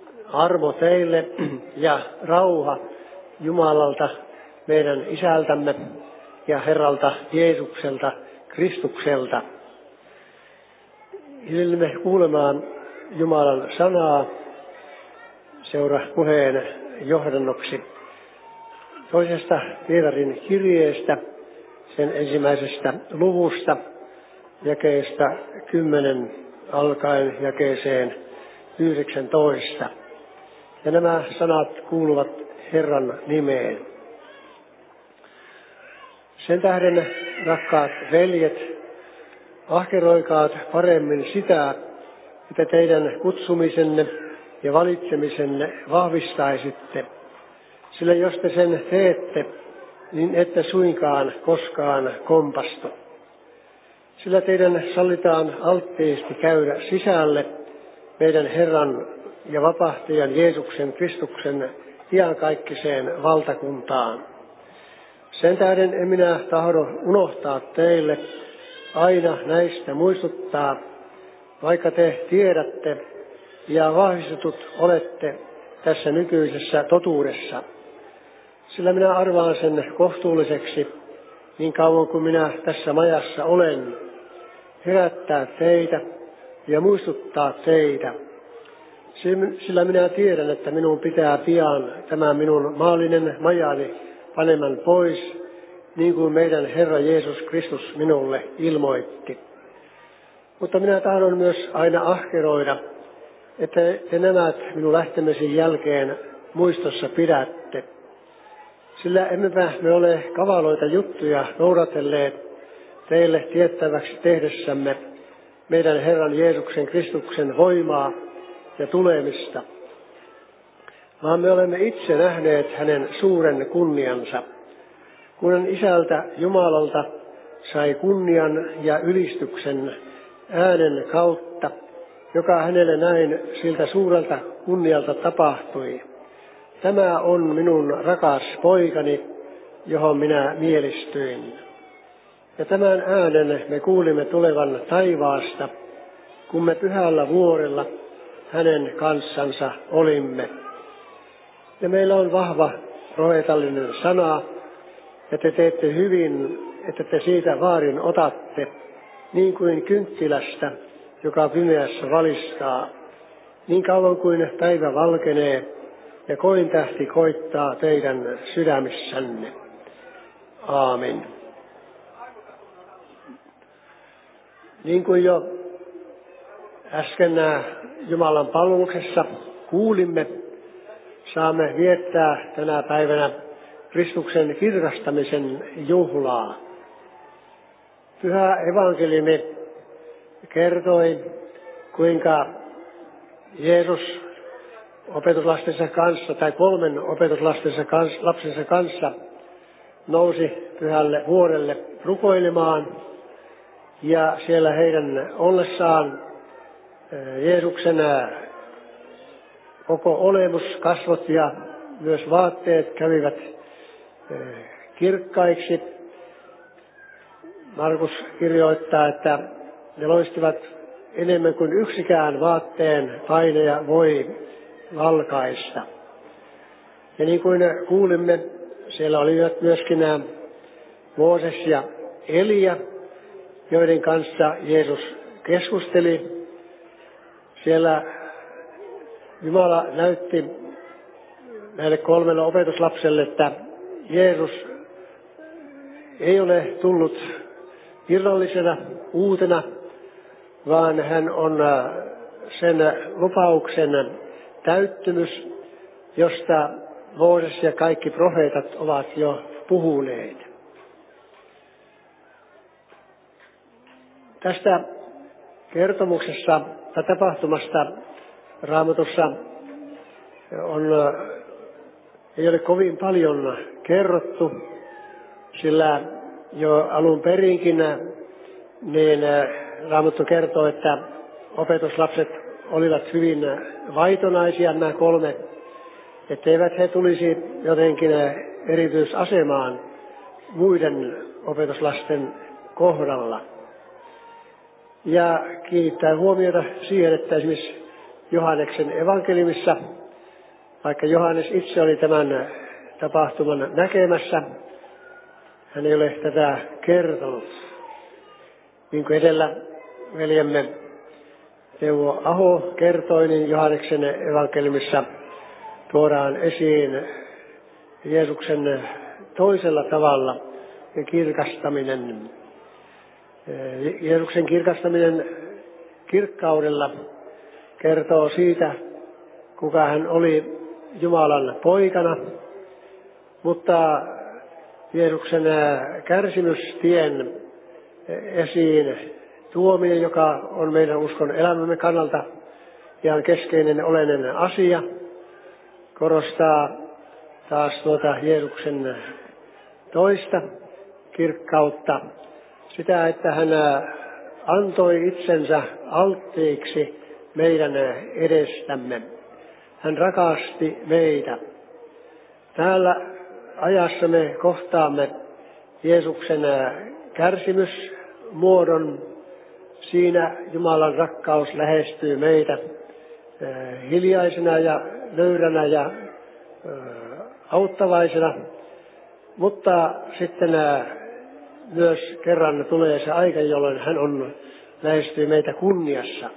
Armo teille ja rauha Jumalalta, meidän Isältämme ja Herralta Jeesukselta, Kristukselta. Ilme kuulemaan Jumalan sanaa seurapuheen johdannoksi toisesta Pietarin kirjeestä, sen ensimmäisestä luvusta, jakeesta 10 alkaen jakeeseen 19. Ja nämä sanat kuuluvat Herran nimeen. Sen tähden, rakkaat veljet, ahkeroikaat paremmin sitä, että teidän kutsumisenne ja valitsemisenne vahvistaisitte. Sillä jos te sen teette, niin ette suinkaan koskaan kompastu. Sillä teidän sallitaan alttiisti käydä sisälle meidän Herran ja vapahtajan Jeesuksen Kristuksen iankaikkiseen valtakuntaan. Sen tähden en minä tahdo unohtaa teille aina näistä muistuttaa, vaikka te tiedätte ja vahvistetut olette tässä nykyisessä totuudessa. Sillä minä arvaan sen kohtuulliseksi, niin kauan kuin minä tässä majassa olen, herättää teitä ja muistuttaa teitä. Sillä minä tiedän, että minun pitää pian tämä minun maallinen majani paneman pois, niin kuin meidän Herra Jeesus Kristus minulle ilmoitti. Mutta minä tahdon myös aina ahkeroida, että te nämä minun lähtemisen jälkeen muistossa pidätte. Sillä emmepä me ole kavaloita juttuja noudatelleet teille tiettäväksi tehdessämme meidän Herran Jeesuksen Kristuksen voimaa ja tulemista, vaan me olemme itse nähneet hänen suuren kunniansa, kun hän Isältä Jumalalta sai kunnian ja ylistyksen äänen kautta, joka hänelle näin siltä suurelta kunnialta tapahtui. Tämä on minun rakas poikani, johon minä mielistyin. Ja tämän äänen me kuulimme tulevan taivaasta, kun me pyhällä vuorella hänen kanssansa olimme. Ja meillä on vahva profeetallinen sana, ja te teette hyvin, että te siitä vaarin otatte, niin kuin kynttilästä, joka pimeässä valistaa, niin kauan kuin päivä valkenee ja kointähti koittaa teidän sydämissänne. Aamen. Niin kuin jo äsken Jumalan palveluksessa kuulimme, saamme viettää tänä päivänä Kristuksen kirkastamisen juhlaa. Pyhä evankeliumi kertoi, kuinka Jeesus opetuslastensa kanssa tai 3 lapsensa kanssa nousi pyhälle vuorelle rukoilemaan. Ja siellä heidän ollessaan Jeesuksen koko olemus, kasvot ja myös vaatteet kävivät kirkkaiksi. Markus kirjoittaa, että ne loistivat enemmän kuin yksikään vaatteen painaja voi valkaista. Ja niin kuin kuulimme, siellä olivat myöskin Mooses ja Elia, joiden kanssa Jeesus keskusteli. Siellä Jumala näytti näille 3 opetuslapselle, että Jeesus ei ole tullut irrallisena, uutena, vaan hän on sen lupauksen täyttymys, josta Mooses ja kaikki profeetat ovat jo puhuneet. Tästä kertomuksessa tai tapahtumasta Raamatussa ei ole kovin paljon kerrottu, sillä jo alun perinkin niin Raamattu kertoo, että opetuslapset olivat hyvin vaitonaisia nämä 3, etteivät he tulisi jotenkin erityisasemaan muiden opetuslasten kohdalla. Ja kiinnittää huomiota siihen, että esimerkiksi Johanneksen evankeliumissa, vaikka Johannes itse oli tämän tapahtuman näkemässä, hän ei ole tätä kertonut. Niin kuin edellä veljemme Teuvo Aho kertoi, niin Johanneksen evankeliumissa tuodaan esiin Jeesuksen toisella tavalla kirkastaminen. Jeesuksen kirkastaminen kirkkaudella kertoo siitä, kuka hän oli Jumalan poikana, mutta Jeesuksen kärsimystien esiin tuominen, joka on meidän uskon elämämme kannalta ihan keskeinen oleellinen asia, korostaa taas Jeesuksen toista kirkkautta, sitä, että hän antoi itsensä alttiiksi meidän edestämme. Hän rakasti meitä. Täällä ajassa me kohtaamme Jeesuksen kärsimysmuodon. Siinä Jumalan rakkaus lähestyy meitä hiljaisena ja nöyränä ja auttavaisena, mutta sitten myös kerran tulee se aika, jolloin hän lähestyy meitä kunniassa.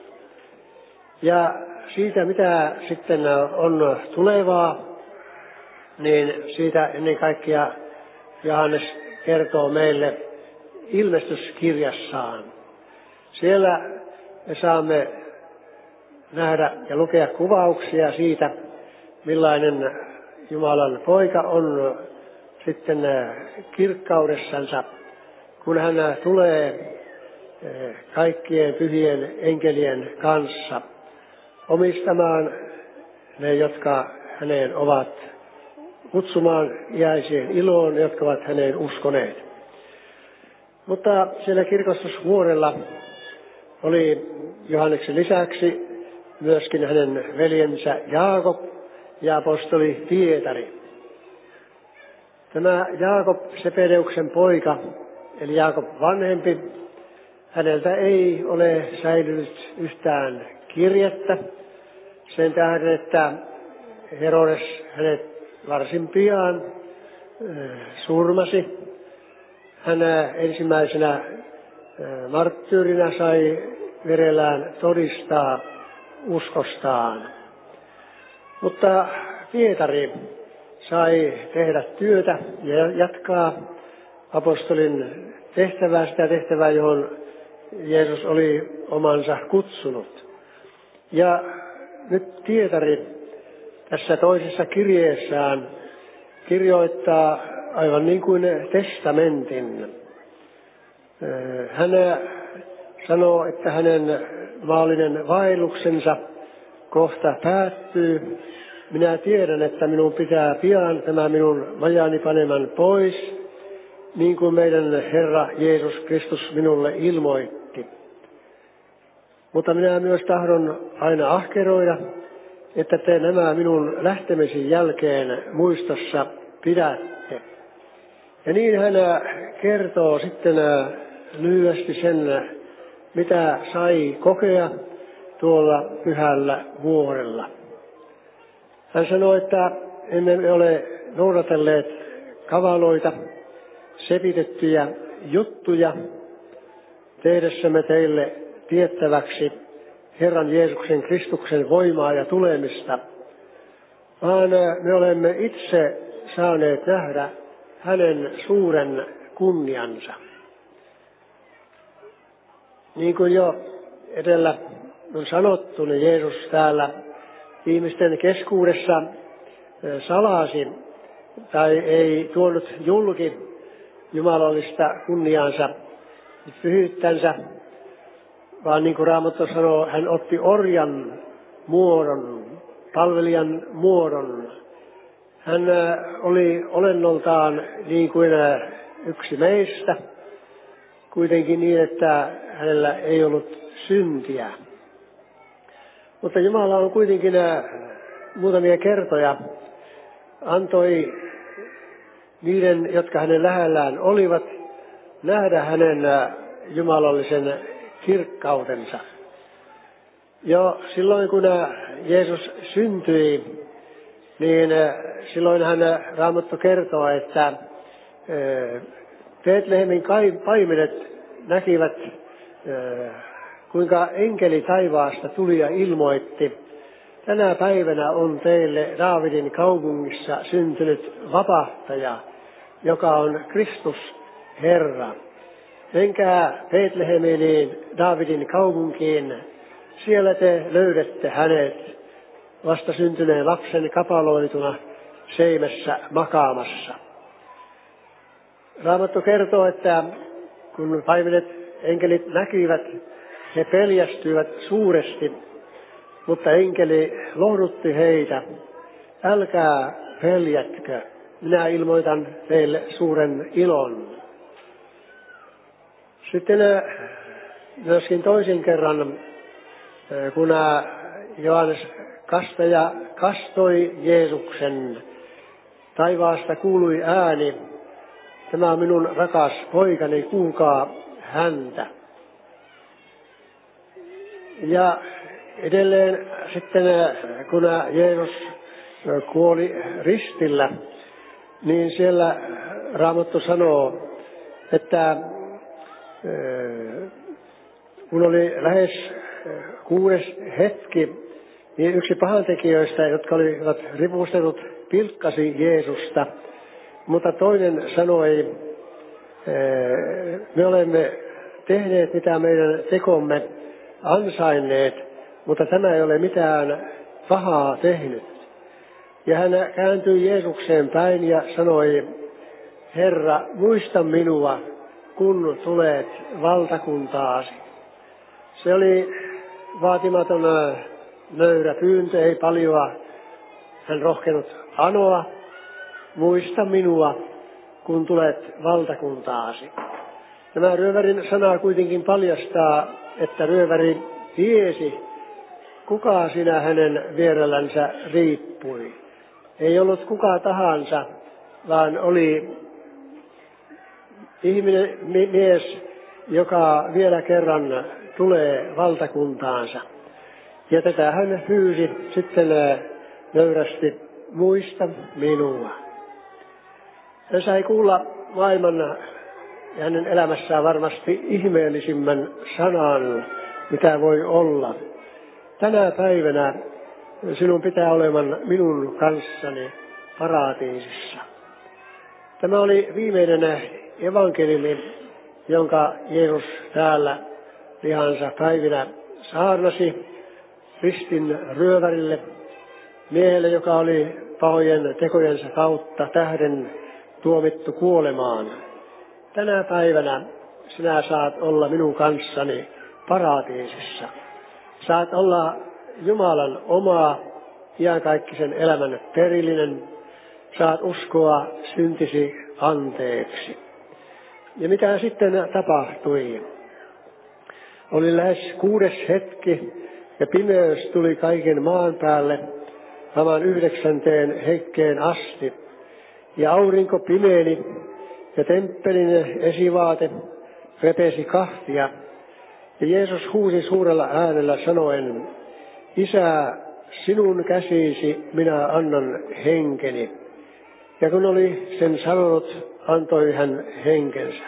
Ja siitä, mitä sitten on tulevaa, niin siitä ennen kaikkea Johannes kertoo meille ilmestyskirjassaan. Siellä me saamme nähdä ja lukea kuvauksia siitä, millainen Jumalan poika on sitten kirkkaudessansa, kun hän tulee kaikkien pyhien enkelien kanssa omistamaan ne, jotka häneen ovat, kutsumaan iäiseen iloon, jotka ovat häneen uskoneet. Mutta siellä kirkastusvuorella oli Johanneksen lisäksi myöskin hänen veljensä Jaakob ja apostoli Pietari. Tämä Jaakob, Sebedeuksen poika, eli Jaakob vanhempi, häneltä ei ole säilynyt yhtään kirjettä sen tähden, että Herodes hänet varsin pian surmasi. Hän ensimmäisenä marttyyrinä sai verellään todistaa uskostaan. Mutta Pietari sai tehdä työtä ja jatkaa apostolin tehtävää, sitä tehtävää, johon Jeesus oli omansa kutsunut. Ja nyt Pietari tässä toisessa kirjeessään kirjoittaa aivan niin kuin testamentin. Hän sanoo, että hänen maallinen vaelluksensa kohta päättyy. Minä tiedän, että minun pitää pian tämä minun majani paneman pois, niin kuin meidän Herra Jeesus Kristus minulle ilmoitti. Mutta minä myös tahdon aina ahkeroida, että te nämä minun lähtemisen jälkeen muistossa pidätte. Ja niin hän kertoo sitten lyhyesti sen, mitä sai kokea tuolla pyhällä vuorella. Hän sanoi, että emme ole noudatelleet kavaloita, sepitettyjä juttuja, tehdessämme teille tiettäväksi Herran Jeesuksen Kristuksen voimaa ja tulemista, vaan me olemme itse saaneet nähdä hänen suuren kunniansa. Niin kuin jo edellä on sanottu, niin Jeesus täällä ihmisten keskuudessa salasi tai ei tuonut julki jumalallista kunniaansa, pyhyyttänsä, vaan niin kuin Raamattu sanoo, hän otti orjan muodon, palvelijan muodon. Hän oli olennoltaan niin kuin yksi meistä, kuitenkin niin, että hänellä ei ollut syntiä. Mutta Jumala on kuitenkin muutamia kertoja antoi niiden, jotka hänen lähellään olivat, nähdä hänen jumalallisen kirkkautensa. Jo silloin kun Jeesus syntyi, niin silloinhan Raamattu kertoo, että Betlehemin paimenet näkivät, kuinka enkeli taivaasta tuli ja ilmoitti: tänä päivänä on teille Daavidin kaupungissa syntynyt vapahtaja, joka on Kristus Herra. Menkää Betlehemiin, Daavidin kaupunkiin, siellä te löydätte hänet vasta syntyneen lapsen kapaloituna seimessä makaamassa. Raamattu kertoo, että kun paimenet enkelit näkivät, he peljästyivät suuresti, mutta enkeli lohdutti heitä: älkää peljätkö, minä ilmoitan teille suuren ilon. Sitten myöskin toisen kerran, kun Johannes Kastaja kastoi Jeesuksen, taivaasta kuului ääni: tämä on minun rakas poikani, kuulkaa häntä. Ja edelleen sitten, kun Jeesus kuoli ristillä, niin siellä Raamattu sanoo, että kun oli lähes 6. hetki, niin yksi pahantekijöistä, jotka olivat ripustellut, pilkkasi Jeesusta, mutta toinen sanoi: me olemme tehneet, mitä meidän tekomme ansainneet, mutta tämä ei ole mitään pahaa tehnyt. Ja hän kääntyi Jeesukseen päin ja sanoi: Herra, muista minua, kun tulet valtakuntaasi. Se oli vaatimaton nöyrä pyyntö, ei paljoa hän rohkenut anoa: muista minua, kun tulet valtakuntaasi. Tämä ryövärin sana kuitenkin paljastaa, että ryöväri tiesi, kuka siinä hänen vierellänsä riippui. Ei ollut kuka tahansa, vaan oli ihminen, mies, joka vielä kerran tulee valtakuntaansa. Ja tätä hän pyysi sitten nöyrästi: muista minua. Hän sai kuulla maailman ja hänen elämässään varmasti ihmeellisimmän sanan, mitä voi olla: tänä päivänä sinun pitää olemaan minun kanssani paratiisissa. Tämä oli viimeinen evankeliumi, jonka Jeesus täällä lihansa päivinä saarnasi ristin ryövärille, miehelle, joka oli pahojen tekojensa kautta tähden tuomittu kuolemaan. Tänä päivänä sinä saat olla minun kanssani paratiisissa. Saat olla Jumalan oma iankaikkisen elämän perillinen. Saat uskoa syntisi anteeksi. Ja mitä sitten tapahtui? Oli lähes 6. hetki ja pimeys tuli kaiken maan päälle aivan 9. hetkeen asti. Ja aurinko pimeeni ja temppelin esivaate repesi kahtia. Ja Jeesus huusi suurella äänellä sanoen: Isä, sinun käsiisi minä annan henkeni. Ja kun oli sen sanonut, antoi hän henkensä.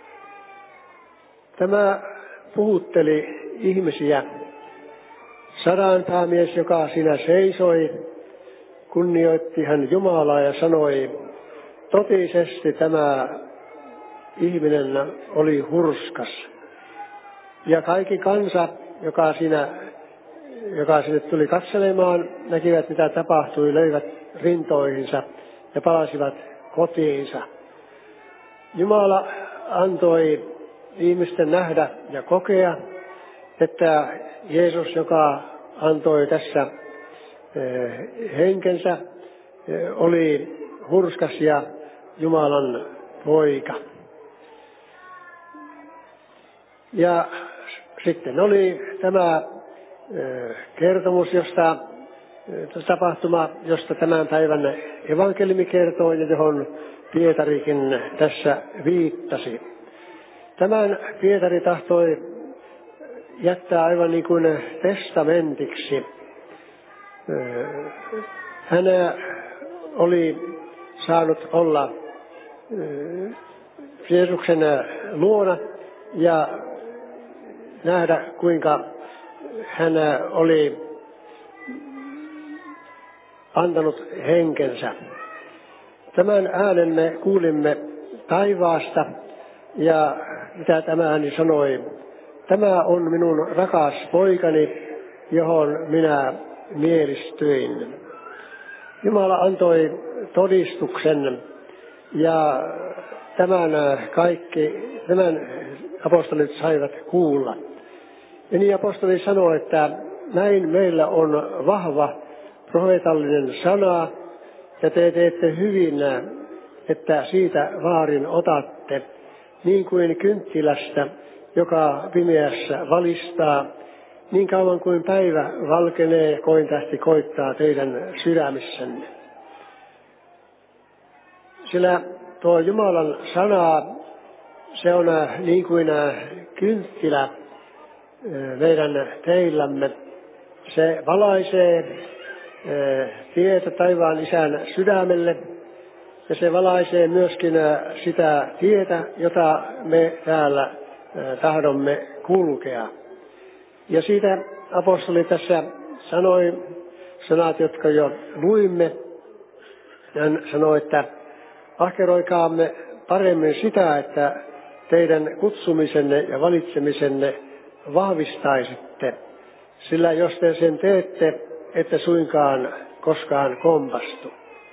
Tämä puhutteli ihmisiä. Sadanpäämies, joka siinä seisoi, kunnioitti hän Jumalaa ja sanoi: totisesti tämä ihminen oli hurskas. Ja kaikki kansa, joka sinne tuli katselemaan, näkivät mitä tapahtui, löivät rintoihinsa ja palasivat kotiinsa. Jumala antoi ihmisten nähdä ja kokea, että Jeesus, joka antoi tässä henkensä, oli hurskas ja Jumalan poika. Ja sitten oli tämä kertomus, tapahtuma, josta tämän päivän evankeliumi kertoo ja johon Pietarikin tässä viittasi. Tämän Pietari tahtoi jättää aivan niin kuin testamentiksi. Hän oli saanut olla Jeesuksen luona ja nähdä, kuinka hän oli antanut henkensä. Tämän äänen me kuulimme taivaasta ja mitä tämä ääni sanoi. Tämä on minun rakas poikani, johon minä mielistyin. Jumala antoi todistuksen ja tämän apostolit saivat kuulla. Ja niin apostoli sanoi, että näin meillä on vahva profeetallinen sana, ja te teette hyvin, että siitä vaarin otatte, niin kuin kynttilästä, joka pimeässä valistaa, niin kauan kuin päivä valkenee ja kointähti koittaa teidän sydämissänne. Sillä tuo Jumalan sana, se on niin kuin kynttilä meidän teillämme. Se valaisee tietä taivaan Isän sydämelle ja se valaisee myöskin sitä tietä, jota me täällä tahdomme kulkea. Ja siitä apostoli tässä sanoi sanat, jotka jo luimme. Hän sanoi, että ahkeroikaamme paremmin sitä, että teidän kutsumisenne ja valitsemisenne vahvistaisitte, sillä jos te sen teette, ette suinkaan koskaan kompastu.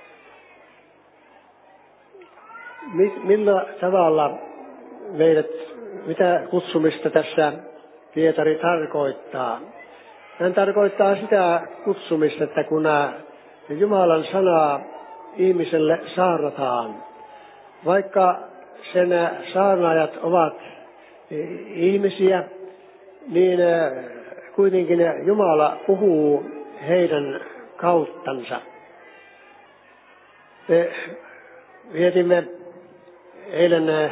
Millä tavalla mitä kutsumista tässä Pietari tarkoittaa? Hän tarkoittaa sitä kutsumista, että kun Jumalan sanaa ihmiselle saarnataan, vaikka sen saarnaajat ovat ihmisiä, niin kuitenkin Jumala puhuu heidän kauttansa. Me vietimme eilen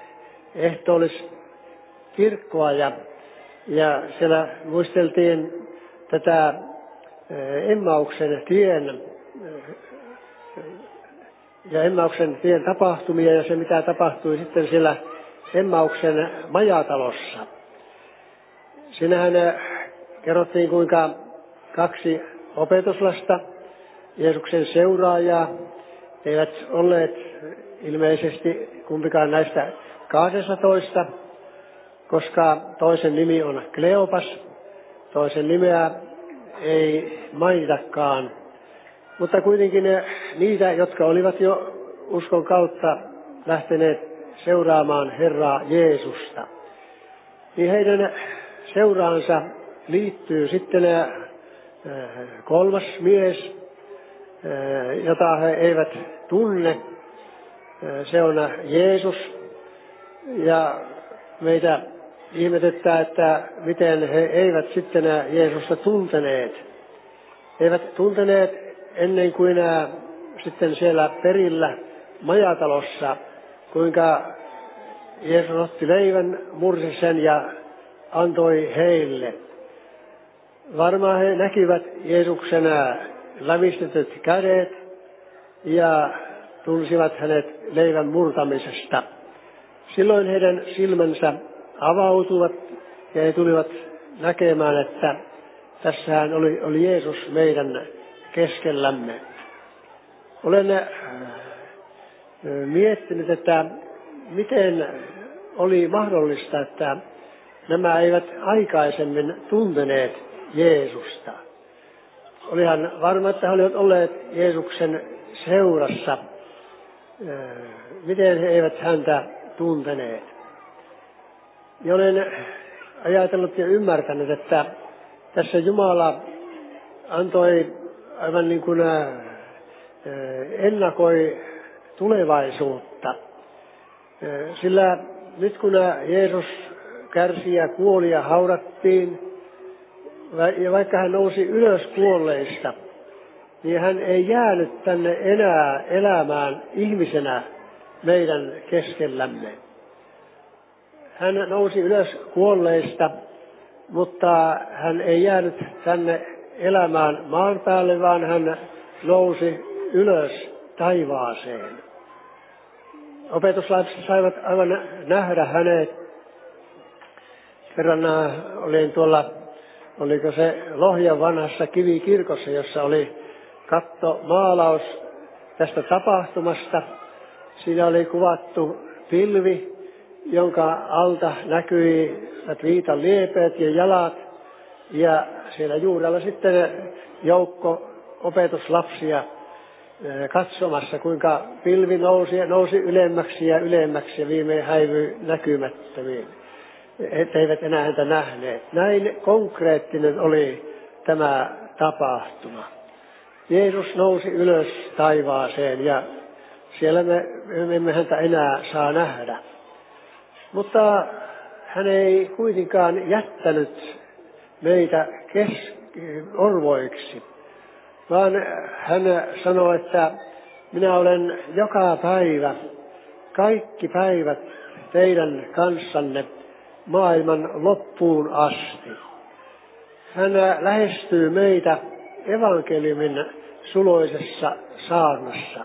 ehtoolliskirkkoa ja siellä muisteltiin tätä Emmauksen tien tapahtumia ja se mitä tapahtui sitten siellä Emmauksen majatalossa. Siinähän kerrottiin kuinka 2 opetuslasta, Jeesuksen seuraajaa, eivät olleet ilmeisesti kumpikaan näistä 12, koska toisen nimi on Kleopas, toisen nimeä ei mainitakaan. Mutta kuitenkin niitä, jotka olivat jo uskon kautta lähteneet seuraamaan Herraa Jeesusta, niin heidän seuraansa liittyy sitten 3. mies, jota he eivät tunne. Se on Jeesus. Ja meitä ihmetyttää, että miten he eivät sitten Jeesusta tunteneet. He eivät tunteneet ennen kuin sitten siellä perillä majatalossa, kuinka Jeesus otti leivän, mursi sen ja antoi heille. Varmaan he näkivät Jeesuksen lävistetyt kädet ja tunsivat hänet leivän murtamisesta. Silloin heidän silmänsä avautuvat ja he tulivat näkemään, että tässähän oli Jeesus meidän keskellämme. Olen miettinyt, että miten oli mahdollista, että nämä eivät aikaisemmin tunteneet Jeesusta. Olihan varma, että he olivat olleet Jeesuksen seurassa. Miten he eivät häntä tunteneet? Ja olen ajatellut ja ymmärtänyt, että tässä Jumala antoi aivan niin kuin ennakoi tulevaisuutta. Sillä nyt kun Jeesus kärsi ja kuoli ja haudattiin, ja vaikka hän nousi ylös kuolleista, niin hän ei jäänyt tänne enää elämään ihmisenä meidän keskellämme. Hän nousi ylös kuolleista, mutta hän ei jäänyt tänne elämään maan päälle, vaan hän nousi ylös taivaaseen. Opetuslapset saivat aivan nähdä hänet. Kerran olin tuolla, oliko se Lohjan vanhassa kivikirkossa, jossa oli kattomaalaus tästä tapahtumasta. Siinä oli kuvattu pilvi, jonka alta näkyi viitan liepeet ja jalat. Ja siellä juurella sitten joukko opetuslapsia katsomassa, kuinka pilvi nousi ylemmäksi ja ylemmäksi ja viimein häivyi näkymättömiin. He eivät enää häntä nähneet. Näin konkreettinen oli tämä tapahtuma. Jeesus nousi ylös taivaaseen ja siellä me emme häntä enää saa nähdä. Mutta hän ei kuitenkaan jättänyt meitä orvoiksi, vaan hän sanoi, että minä olen joka päivä, kaikki päivät teidän kanssanne maailman loppuun asti. Hän lähestyy meitä evankeliumin suloisessa saarnassa.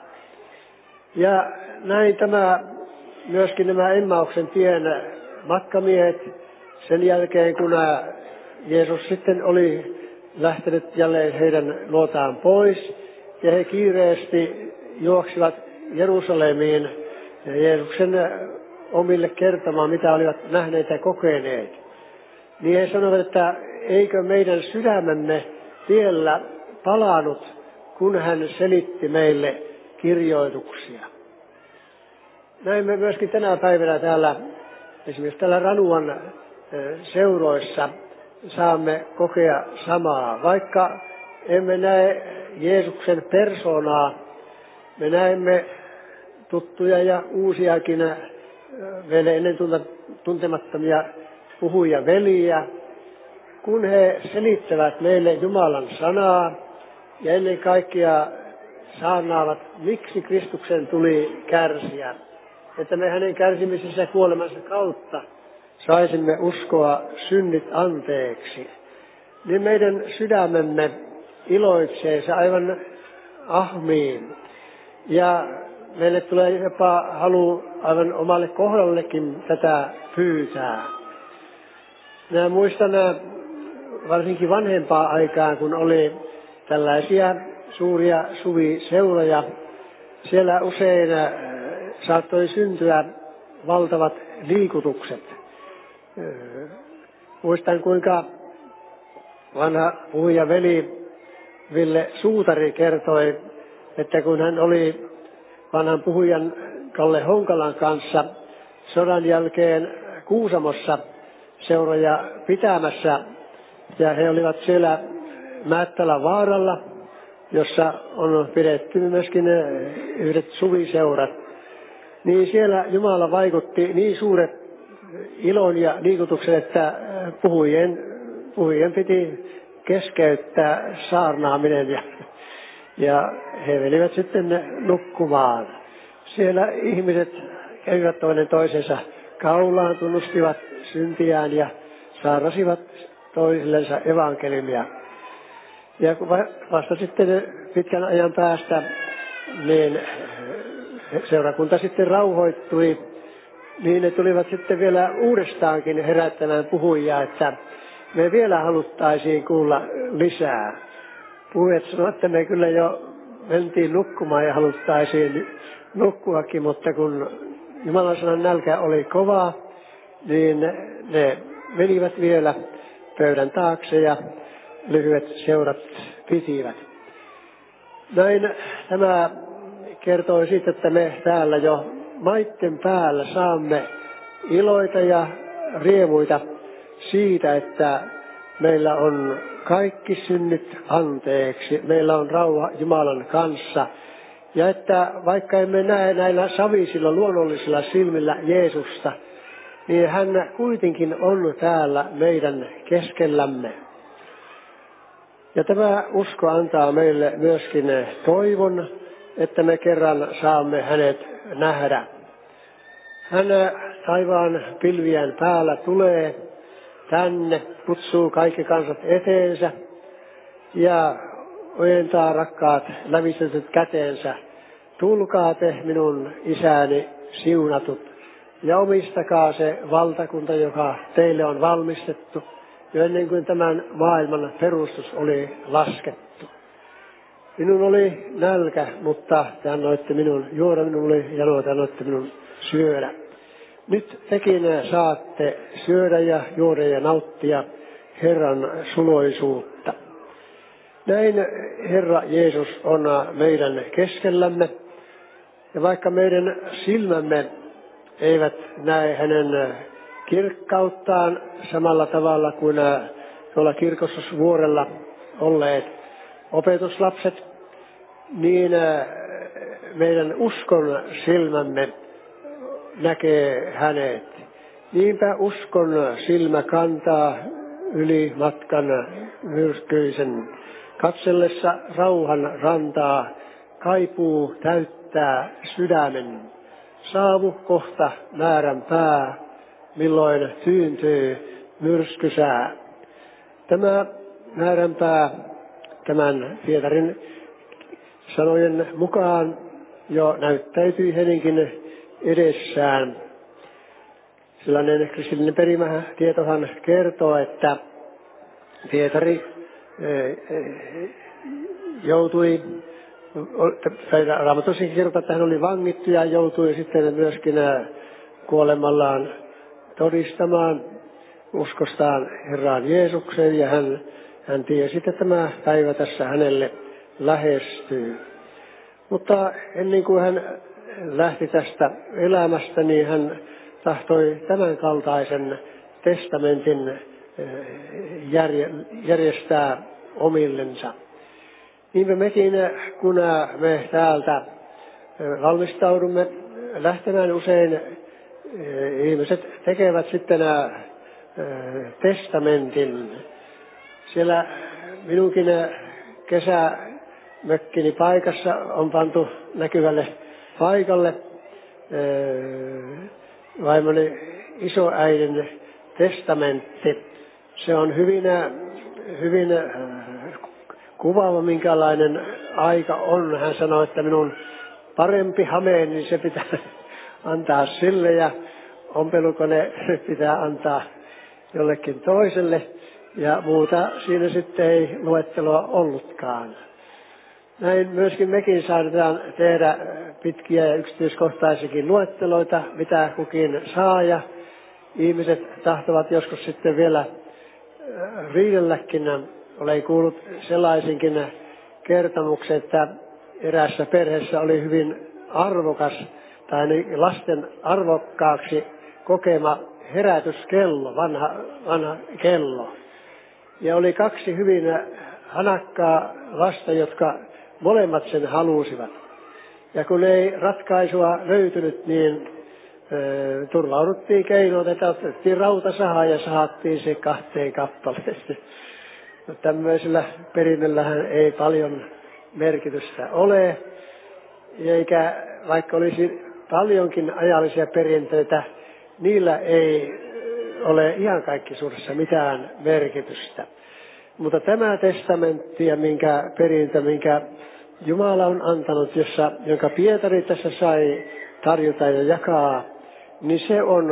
Ja näin myöskin nämä Emmauksen tien matkamiehet sen jälkeen, kun Jeesus sitten oli lähtenyt jälleen heidän luotaan pois ja he kiireesti juoksivat Jerusalemiin Jeesuksen omille kertomaan, mitä olivat nähneet ja kokeneet. Niin he sanoivat, että eikö meidän sydämemme tiellä palanut, kun hän selitti meille kirjoituksia. Näin me myöskin tänä päivänä täällä, esimerkiksi täällä Ranuan seuroissa, saamme kokea samaa. Vaikka emme näe Jeesuksen persoonaa, me näemme tuttuja ja uusiakin vielä ennen tuntemattomia puhuja veliä, kun he selittävät meille Jumalan sanaa ja ennen kaikkea saarnaavat, miksi Kristuksen tuli kärsiä, että me hänen kärsimisensä ja kuolemansa kautta saisimme uskoa synnit anteeksi, niin meidän sydämemme iloitsee se aivan ahmiin. Ja meille tulee jopa halu aivan omalle kohdallekin tätä pyytää. Minä muistan varsinkin vanhempaa aikaan, kun oli tällaisia suuria suviseuroja. Siellä usein saattoi syntyä valtavat liikutukset. Muistan, kuinka vanha puhuja veli Ville Suutari kertoi, että kun hän oli vanhan puhujan Kalle Honkalan kanssa sodan jälkeen Kuusamossa seuroja pitämässä, ja he olivat siellä Määttälän vaaralla, jossa on pidetty myöskin yhdet suviseurat, niin siellä Jumala vaikutti niin suuret ilon ja liikutuksen, että puhujien piti keskeyttää saarnaaminen ja he menivät sitten nukkumaan. Siellä ihmiset kävivät toinen toisensa kaulaan, tunnustivat syntiään ja saarnasivat toisillensa evankeliumia. Ja kun vasta sitten pitkän ajan päästä, niin seurakunta sitten rauhoittui, niin ne tulivat sitten vielä uudestaankin herättämään puhujia, että me vielä haluttaisiin kuulla lisää. Puhujat sanoivat, että me kyllä jo mentiin nukkumaan ja haluttaisiin nukkuakin, mutta kun Jumalan sanan nälkä oli kova, niin ne menivät vielä pöydän taakse ja lyhyet seurat pitivät. Näin tämä kertoo siitä, että me täällä jo maitten päällä saamme iloita ja riemuita siitä, että meillä on kaikki synnit anteeksi, meillä on rauha Jumalan kanssa. Ja että vaikka emme näe näillä savisilla luonnollisilla silmillä Jeesusta, niin hän kuitenkin on täällä meidän keskellämme. Ja tämä usko antaa meille myöskin toivon, että me kerran saamme hänet nähdä. Hän taivaan pilvien päällä tulee tänne, kutsuu kaikki kansat eteensä ja ojentaa rakkaat lävistetyt käteensä. Tulkaa te minun isäni siunatut ja omistakaa se valtakunta, joka teille on valmistettu jo ennen kuin tämän maailman perustus oli laskettu. Minun oli nälkä, mutta te annoitte minun juoda, minun oli jano, te annoitte minun syödä. Nyt tekin saatte syödä ja juoda ja nauttia Herran suloisuutta. Näin Herra Jeesus on meidän keskellämme, ja vaikka meidän silmämme eivät näe hänen kirkkauttaan samalla tavalla kuin tuolla Kirkosvuorella olleet opetuslapset, niin meidän uskon silmämme näkee hänet. Niinpä uskon silmä kantaa yli matkan myrskyisen. Katsellessa rauhan rantaa kaipuu täyttää sydämen. Saavu kohta määrän pää, milloin tyyntyy myrskysää. Tämä määränpää tämän Pietarin sanojen mukaan jo näyttäytyi hänenkin edessään. Sellainen kristillinen perimätietohan kertoo, että Pietari joutui, Raamatussa kertoo, että hän oli vangittu ja joutui sitten myöskin kuolemallaan todistamaan uskostaan Herraan Jeesukseen, ja hän tiesi, että tämä päivä tässä hänelle lähestyy. Mutta ennen kuin hän lähti tästä elämästä, niin hän tahtoi tämän kaltaisen testamentin järjestää omillensa. Niinpä mekin, kun me täältä valmistaudumme lähtemään, usein ihmiset tekevät sitten testamentin. Siellä minunkin kesämökkini paikassa on pantu näkyvälle paikalle vaimoni isoäidin testamentti. Se on hyvin kuvaava, minkälainen aika on. Hän sanoi, että minun parempi hameeni, niin se pitää antaa sille, ja ompelukone pitää antaa jollekin toiselle, ja muuta siinä sitten ei luetteloa ollutkaan. Näin myöskin mekin saadaan tehdä pitkiä ja yksityiskohtaisiakin luetteloita, mitä kukin saa, ja ihmiset tahtovat joskus sitten vielä riidelläkin. Olen kuullut sellaisinkin kertomuksen, että eräässä perheessä oli hyvin arvokas tai lasten arvokkaaksi kokema herätyskello, vanha kello. Ja oli kaksi hyvin hanakkaa lasta, jotka molemmat sen halusivat. Ja kun ei ratkaisua löytynyt, niin turvauduttiin keinoon, että otettiin rautasaha ja sahattiin se 2 kappaleeseen. No, tämmöisellä perinnöllähän ei paljon merkitystä ole, eikä vaikka olisi paljonkin ajallisia perinteitä, niillä ei ole ihan kaikkisuudessa mitään merkitystä. Mutta tämä testamentti ja perintö, minkä Jumala on antanut, jonka Pietari tässä sai tarjota ja jakaa, niin se on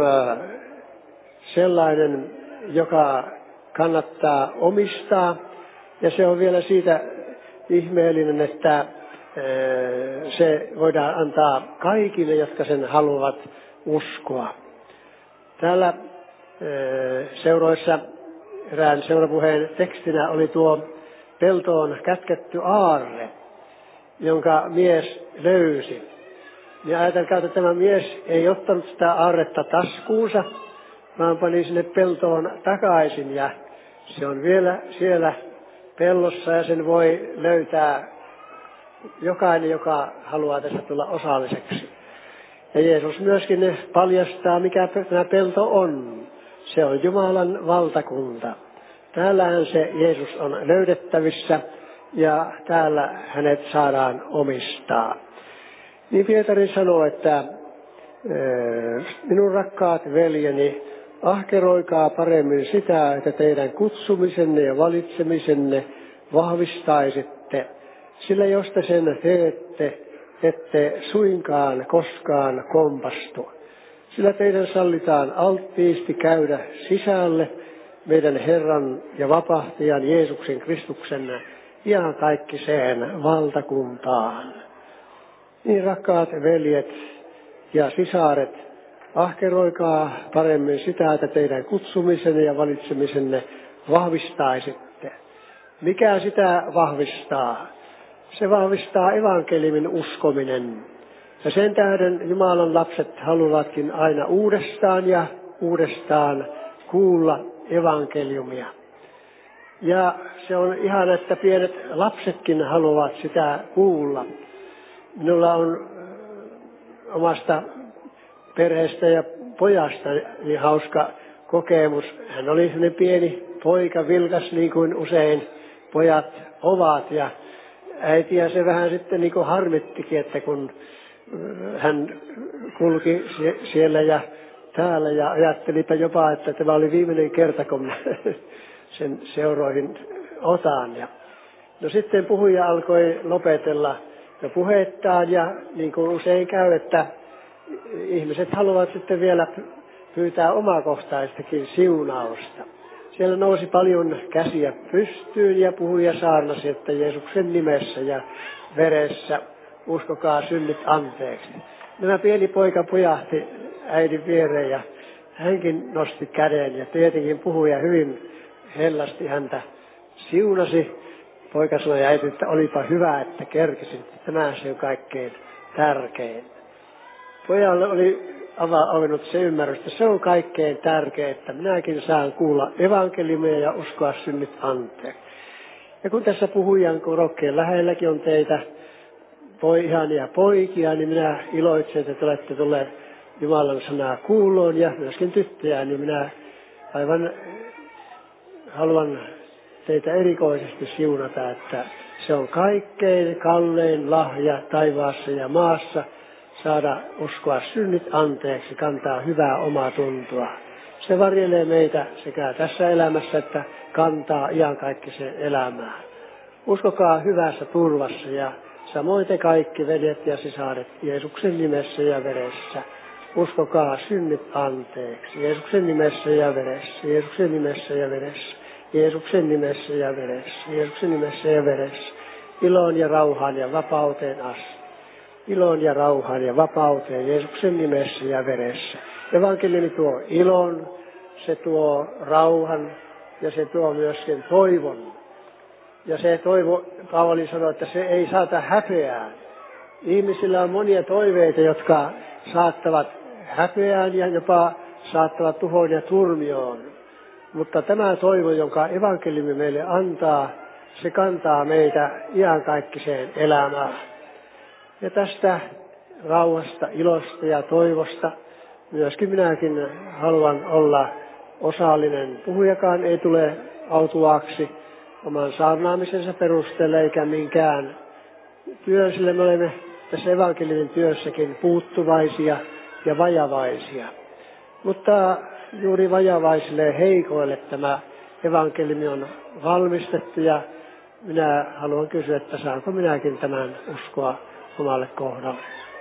sellainen, joka kannattaa omistaa. Ja se on vielä siitä ihmeellinen, että se voidaan antaa kaikille, jotka sen haluavat uskoa. Täällä seuroissa erään seurapuheen tekstinä oli tuo peltoon kätketty aarre, jonka mies löysi. Ja ajatelkaa, että tämä mies ei ottanut sitä aarretta taskuunsa, vaan pani sinne peltoon takaisin, ja se on vielä siellä pellossa, ja sen voi löytää jokainen, joka haluaa tässä tulla osalliseksi. Ja Jeesus myöskin paljastaa, mikä tämä pelto on. Se on Jumalan valtakunta. Täällähän se Jeesus on löydettävissä, ja täällä hänet saadaan omistaa. Niin Pietari sanoo, että minun rakkaat veljeni, Ahkeroikaa paremmin sitä, että teidän kutsumisenne ja valitsemisenne vahvistaisitte, sillä jos te sen teette, ette suinkaan koskaan kompastu. Sillä teidän sallitaan alttiisti käydä sisälle meidän Herran ja vapahtajan Jeesuksen Kristuksen iankaikkiseen valtakuntaan. Niin rakkaat veljet ja sisaret, ahkeroikaa paremmin sitä, että teidän kutsumisenne ja valitsemisenne vahvistaisitte. Mikä sitä vahvistaa? Se vahvistaa evankeliumin uskominen. Ja sen tähden Jumalan lapset haluavatkin aina uudestaan ja uudestaan kuulla evankeliumia. Ja se on ihan, että pienet lapsetkin haluavat sitä kuulla. Minulla on omasta perheestä ja pojasta niin hauska kokemus. Hän oli sellainen pieni poika, vilkas niin kuin usein pojat ovat. Ja äitiä se vähän sitten niin kuin harmittikin, että kun hän kulki siellä ja täällä ja ajattelipa jopa, että tämä oli viimeinen kerta, kun sen seuroihin otan. Ja no sitten puhuja alkoi lopetella ja puhettaan ja niin kuin usein käy, että ihmiset haluavat sitten vielä pyytää omakohtaistakin siunausta. Siellä nousi paljon käsiä pystyyn ja puhuja saarnasi, että Jeesuksen nimessä ja veressä uskokaa synnit anteeksi. Nämä pieni poika pujahti äidin viereen ja hänkin nosti käden ja tietenkin puhuja hyvin hellasti häntä siunasi. Poika sanoi äiti, että olipa hyvä, että kerkisit. Tämä se on kaikkein tärkein. Pojalle oli avannut se ymmärrys, että se on kaikkein tärkein, että minäkin saan kuulla evankeliumia ja uskoa synnit anteeksi. Ja kun tässä puhujan korokkeen lähelläkin on teitä ihania poikia, niin minä iloitsen, että te olette tulleet Jumalan sanaa kuuloon ja myöskin tyttöjä, niin minä aivan haluan teitä erikoisesti siunata, että se on kaikkein kallein lahja taivaassa ja maassa saada uskoa synnit anteeksi, kantaa hyvää omaa tuntua. Se varjelee meitä sekä tässä elämässä että kantaa iankaikkiseen elämään. Uskokaa hyvässä turvassa ja samoin te kaikki veljet ja sisaret Jeesuksen nimessä ja veressä. Uskokaa synnit anteeksi Jeesuksen nimessä ja veressä, Jeesuksen nimessä ja veressä, Jeesuksen nimessä ja veressä, Jeesuksen nimessä ja veressä. Iloon ja rauhaan ja vapauteen asti. Iloon ja rauhaan ja vapauteen Jeesuksen nimessä ja veressä. Evankeliumi tuo ilon, se tuo rauhan ja se tuo myöskin toivon. Ja se toivo, Paavali sanoi, että se ei saata häpeään. Ihmisillä on monia toiveita, jotka saattavat häpeään ja jopa saattavat tuhoon ja turmioon. Mutta tämä toivo, jonka evankeliumi meille antaa, se kantaa meitä iankaikkiseen elämään. Ja tästä rauhasta, ilosta ja toivosta myöskin minäkin haluan olla osallinen. Puhujakaan ei tule autuaaksi oman saarnaamisensa perusteella eikä minkään työn, sillä me olemme tässä evankeliumin työssäkin puuttuvaisia ja vajavaisia. Mutta juuri vajavaisille ja heikoille tämä evankeliumi on valmistettu ja minä haluan kysyä, että saanko minäkin tämän uskoa omalle kohdalle.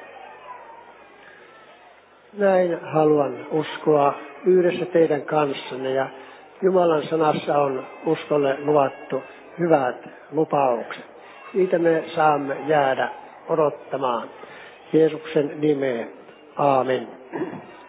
Näin haluan uskoa yhdessä teidän kanssanne ja Jumalan sanassa on uskolle luvattu hyvät lupaukset. Niitä me saamme jäädä odottamaan. Jeesuksen nimeen. Aamen.